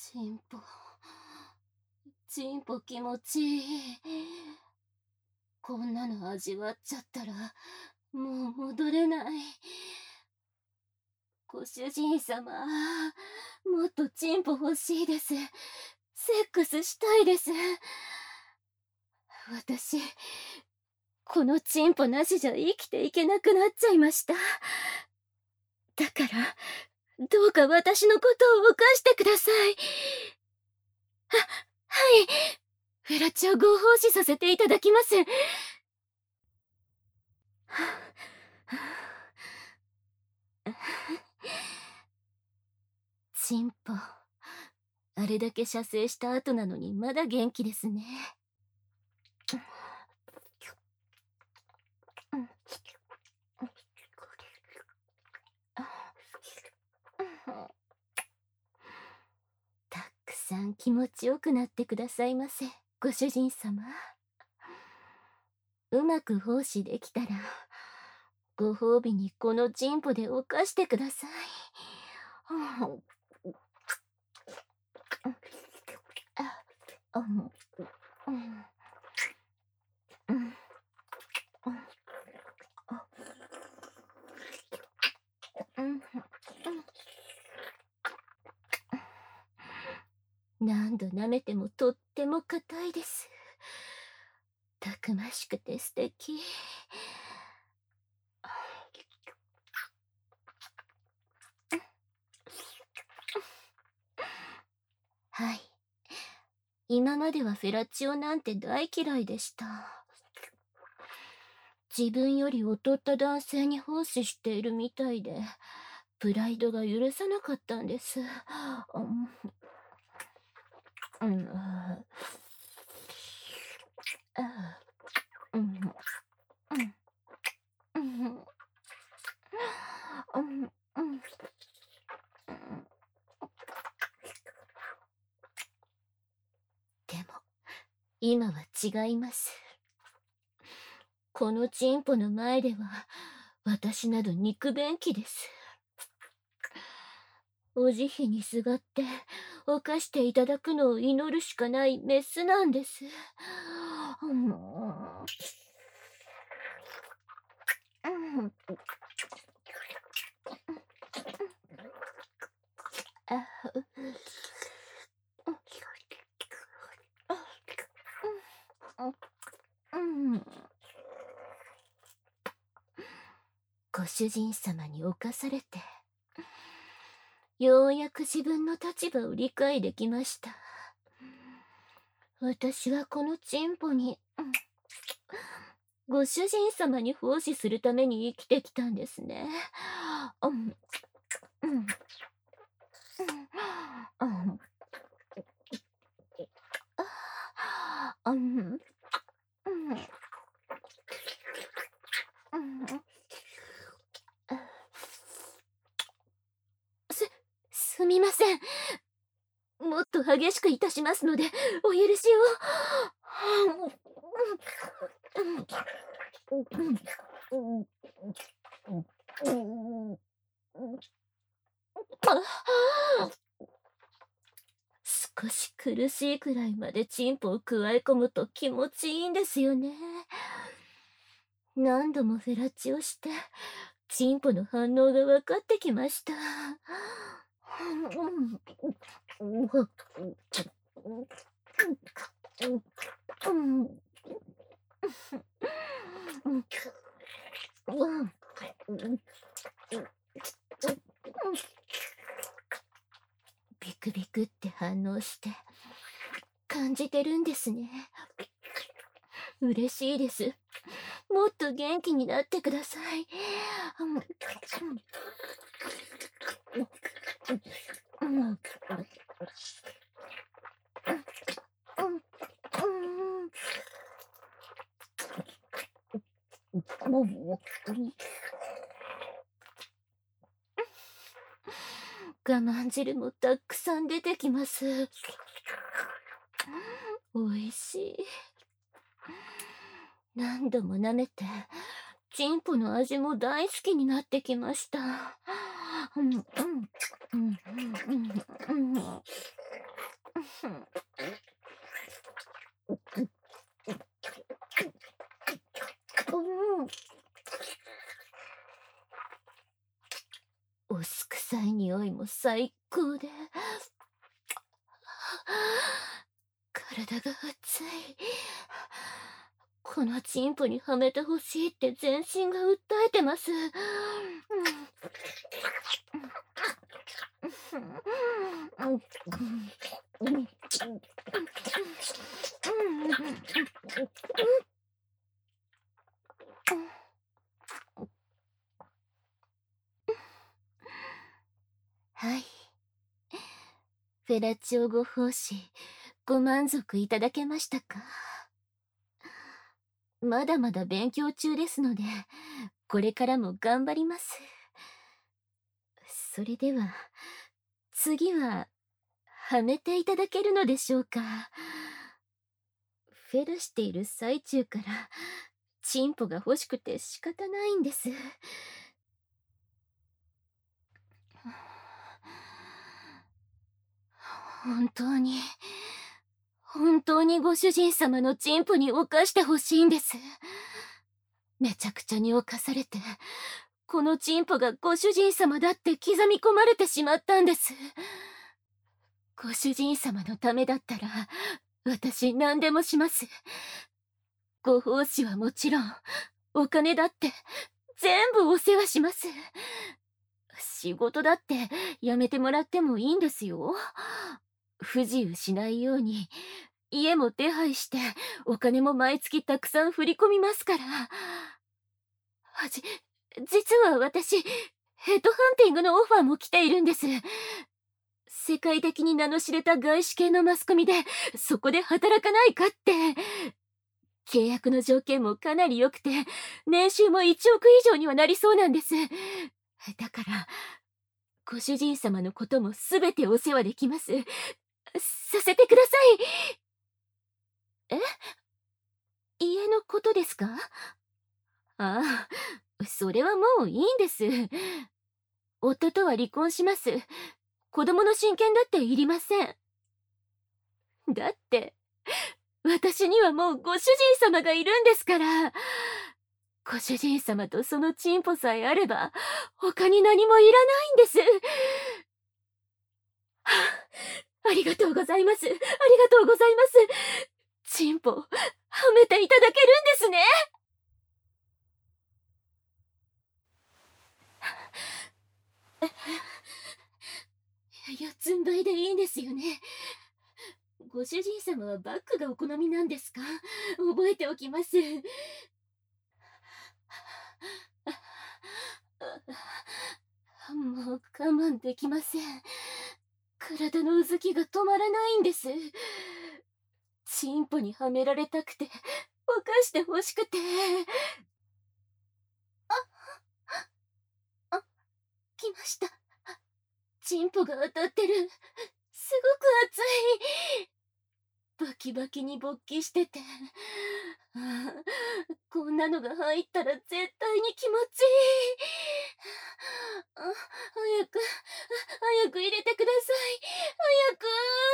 チンポ、チンポ気持ちいい。こんなの味わっちゃったら、もう戻れない。ご主人様、もっとチンポ欲しいです。セックスしたいです。私、このチンポなしじゃ生きていけなくなっちゃいました。だから、どうか私のことを犯してください。はい。フェラチオ合法視させていただきます。チンポ、あれだけ射精した後なのにまだ元気ですね。たくさん気持ちよくなってくださいませ、ご主人様。うまく奉仕できたら、ご褒美にこのチンポで犯してください。何度舐めてもとっても硬いです。たくましくて素敵。はい。今まではフェラチオなんて大嫌いでした。自分より劣った男性に奉仕しているみたいで、プライドが許さなかったんです。でも、今は違います。このチンポの前では、私など肉便器です。お慈悲にすがって、犯していただくのを祈るしかないメスなんです。ご主人様に侵されて、ようやく自分の立場を理解できました。私はこのチンポに、ご主人様に奉仕するために生きてきたんですね。すみません。もっと激しくいたしますので、お許しを。少し苦しいくらいまでチンポをくわえ込むと気持ちいいんですよね。何度もフェラチオして、チンポの反応が分かってきました。ビクビクって反応して感じてるんですね。嬉しいです。もっと元気になってください。我慢汁もたくさん出てきます。おいしい。何度も舐めて、チンポの味も大好きになってきました。 お酢臭い匂いも最高で、体が熱い。このチンポにはめてほしいって全身が訴えてます。はい。フェラチオご奉仕、ご満足いただけましたか？まだまだ勉強中ですので、これからも頑張ります。それでは、次は、はめていただけるのでしょうか？フェラしている最中から、チンポが欲しくて仕方ないんです。本当に、本当にご主人様のチンポに犯してほしいんです。めちゃくちゃに侵されて、このチンポがご主人様だって刻み込まれてしまったんです。ご主人様のためだったら、私何でもします。ご奉仕はもちろん、お金だって全部お世話します。仕事だってやめてもらってもいいんですよ。不自由しないように、家も手配して、お金も毎月たくさん振り込みますから。実は私、ヘッドハンティングのオファーも来ているんです。世界的に名の知れた外資系のマスコミで、そこで働かないかって。契約の条件もかなり良くて、年収も1億以上にはなりそうなんです。だから、ご主人様のこともすべてお世話できます。させてください。え？家のことですか？ああ、それはもういいんです。夫とは離婚します。子供の親権だっていりません。だって、私にはもうご主人様がいるんですから。ご主人様とそのチンポさえあれば、他に何もいらないんです。はあ、ありがとうございます。ありがとうございます。チンポ、はめていただけるんですね。四つん這いでいいんですよね。ご主人様はバッグがお好みなんですか？覚えておきます。もう我慢できません。体のうずきが止まらないんです。チンポにはめられたくて、犯してほしくて。あ、来ました。チンポが当たってる。すごく熱い。バキバキに勃起してて。こんなのが入ったら絶対に気持ちいい。早く、早く入れてください。早く。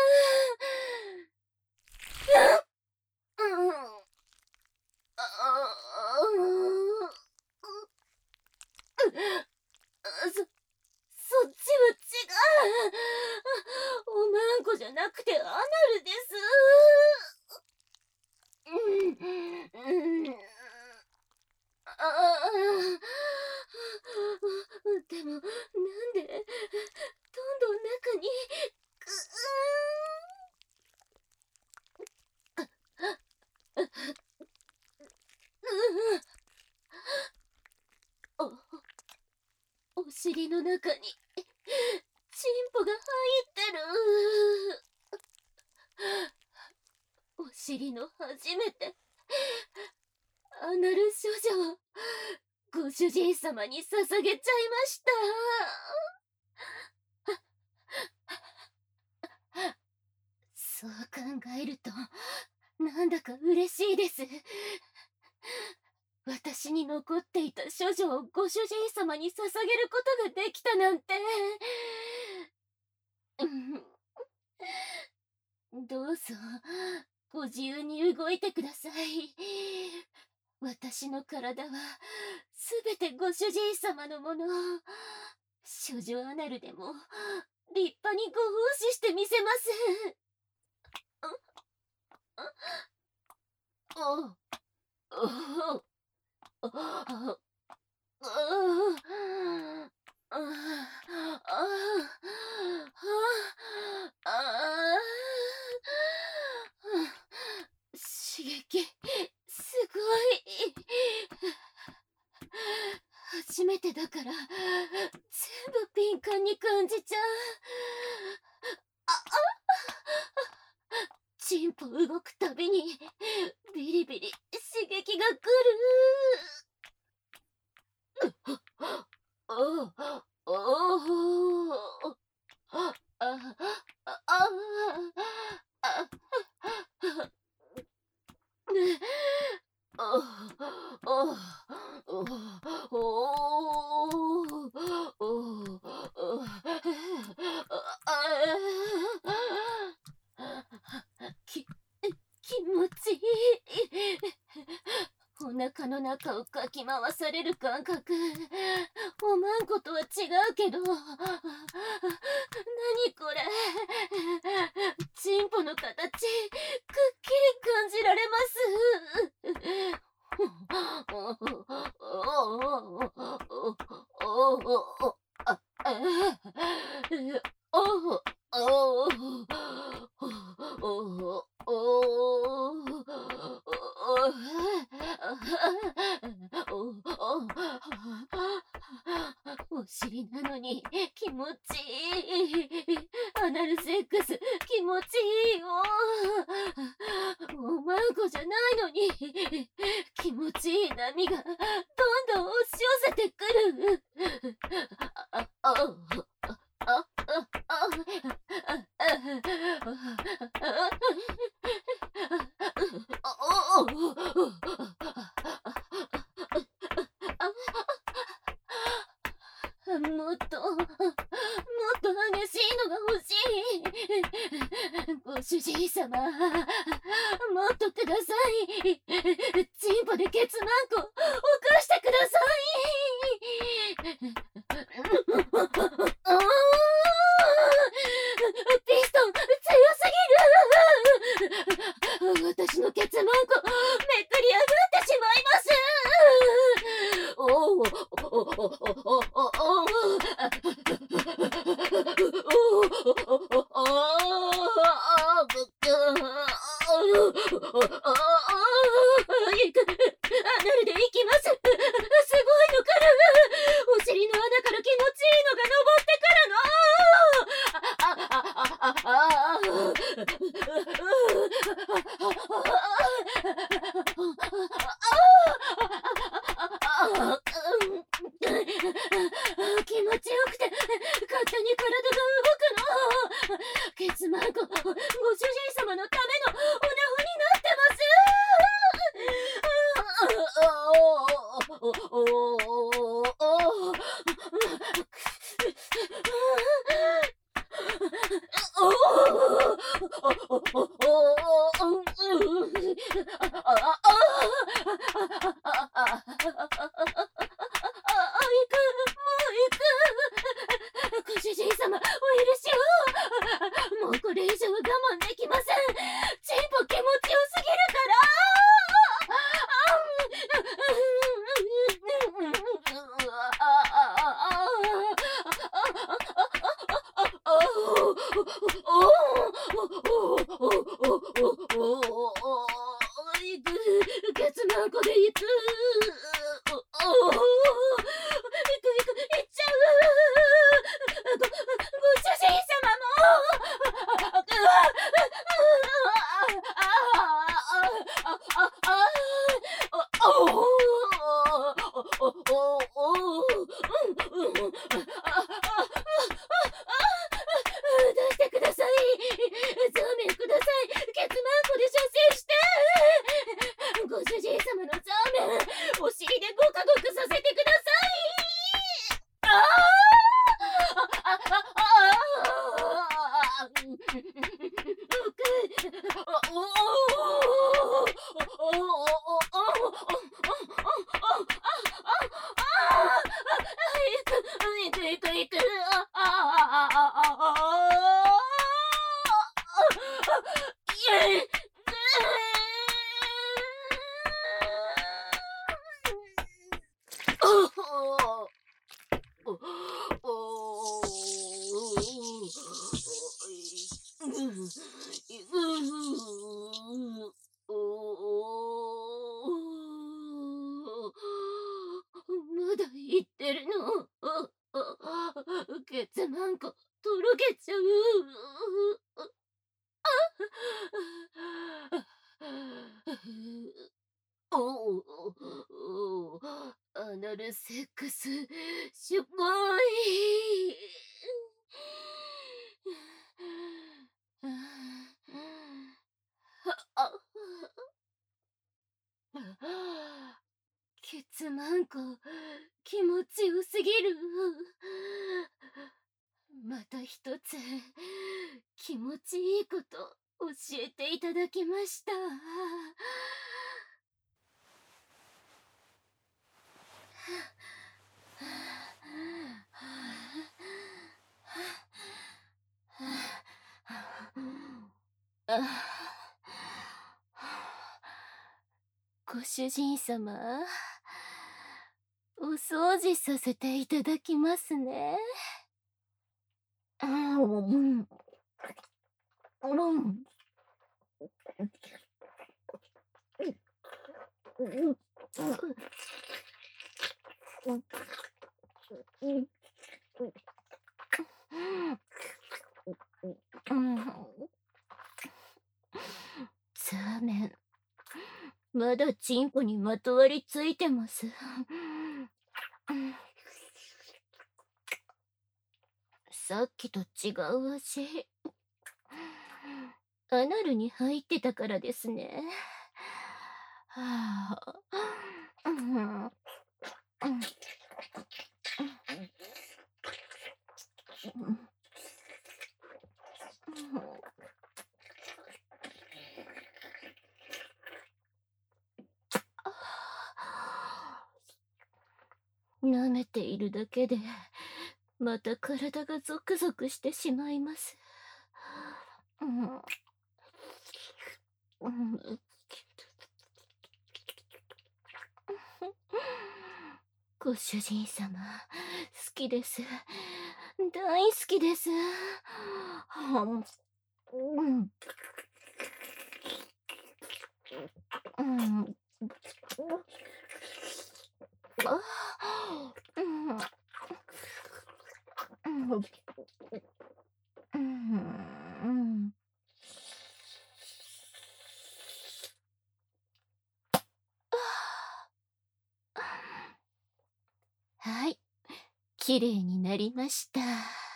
そっちは違う。おまんこじゃなくてアナルです。でも、なんで、どんどん中に、お尻の中に、チンポが入ってる。お尻の初めて、アナル少女を、ご主人様に捧げちゃいました。そう考えると、なんだか嬉しいです。私に残っていた処女をご主人様に捧げることができたなんて。 どうぞご自由に動いてください。私の体はすべてご主人様のもの。処女アナルでも立派にご奉仕してみせます。おおおお刺激すごい。初めてだから全部敏感に感じちゃう。チンポ動くたびにビリビリ刺激が来る。おおおおあああ気持ちいい。お腹の中をかき回される感覚、おまんことは違うけど、何これ。チンポの形、くっきり感じられます。お尻なのに気持ちいい。アナルセックス気持ちいいよ。おまんこじゃないのに気持ちいい波がどんどん押し寄せてくる。もっと激しいのが欲しい。ご主人様、もっとください。チンポでケツマンコ起こしてください。ピストン強すぎる。私のケツマンコめくり上がってしまいます。アナルで行きます。すごいの来る。お尻の穴から気持ちいいのが登ってくるの。気持ちよくて勝手に体が動くの。ケツマンコ、ご主人様のためのおなほになってます。ご主人様、お許しを。もうこれ以上は我慢できません。 いくいくいく。まだ言ってるの？ケツマンコとろけちゃう。アナルセックスしょぼい。ケツマンコ気持ちよすぎる。また一つ気持ちいいこと教えていただきました。ご主人様、お掃除させていただきますね。ザーメン、まだチンコにまとわりついてます。さっきと違う味。アナルに入ってたからですね。はあ、舐めているだけでまた体がゾクゾクしてしまいます。ご主人様、好きです。大好きです。はい、きれいになりました。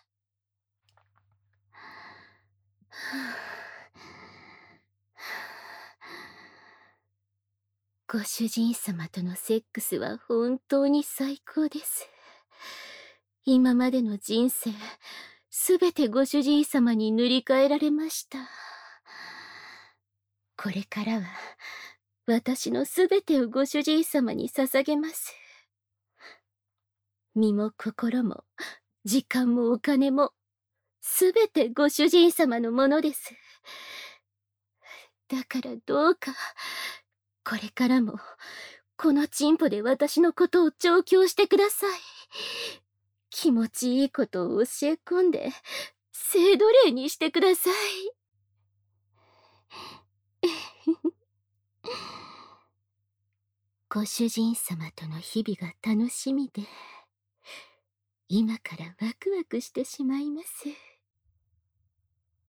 ご主人様とのセックスは本当に最高です。今までの人生、すべてご主人様に塗り替えられました。これからは、私のすべてをご主人様に捧げます。身も心も、時間もお金も、すべてご主人様のものです。だからどうか、これからも、このチンポで私のことを調教してください。気持ちいいことを教え込んで、性奴隷にしてください。ご主人様との日々が楽しみで、今からワクワクしてしまいます。